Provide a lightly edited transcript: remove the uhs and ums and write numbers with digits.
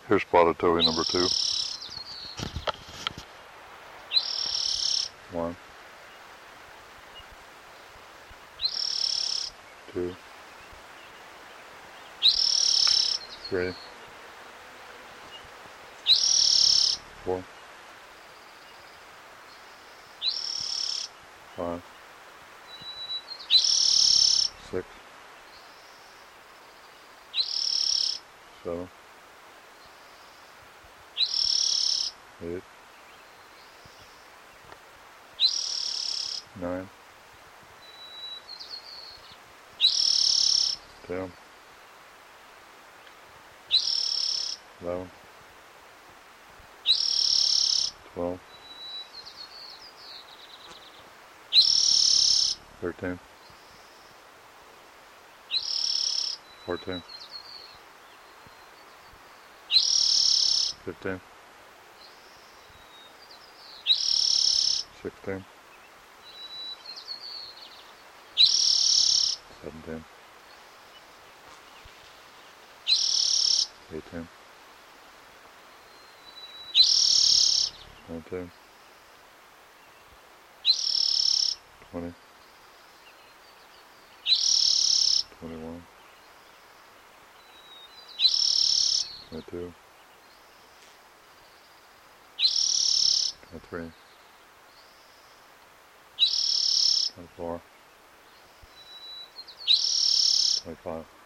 Here's spotted towhee number 2. 1, 2, 3, 4, 5, 6, 7, 8, 9, 10, 11, 12, 13, 14, 15, 16, 17, 18, 19, 20, 21, 22, 23, 24, 25,